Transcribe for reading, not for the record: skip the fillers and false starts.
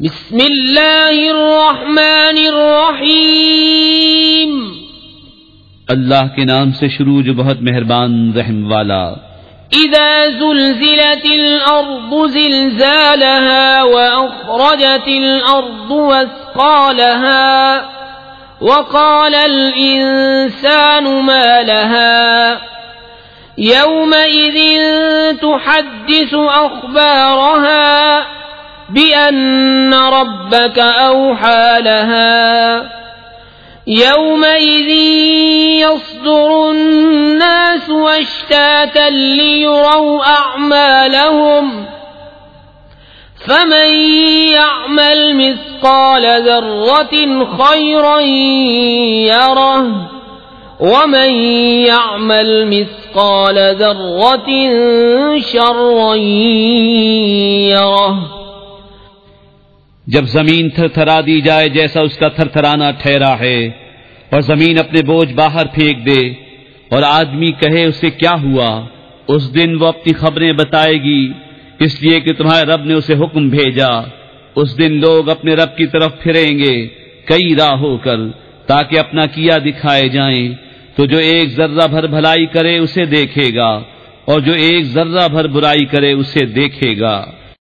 بسم اللہ الرحمن الرحیم، اللہ کے نام سے شروع جو بہت مہربان رحم والا۔ اذا زلزلت الارض زلزالها واخرجت الارض اثقالها وقال الانسان ما لها يومئذ تحدث اخبارها بأن ربك أوحى لها يومئذ يصدر الناس أشتاتا ليروا أعمالهم فمن يعمل مثقال ذرة خيرا يره ومن يعمل مثقال ذرة شرا يره۔ جب زمین تھر تھرا دی جائے جیسا اس کا تھر تھرانا ٹھہرا ہے، اور زمین اپنے بوجھ باہر پھینک دے، اور آدمی کہے اسے کیا ہوا، اس دن وہ اپنی خبریں بتائے گی، اس لیے کہ تمہارے رب نے اسے حکم بھیجا۔ اس دن لوگ اپنے رب کی طرف پھریں گے کئی راہ ہو کر، تاکہ اپنا کیا دکھائے جائیں۔ تو جو ایک ذرہ بھر بھلائی کرے اسے دیکھے گا، اور جو ایک ذرہ بھر برائی کرے اسے دیکھے گا۔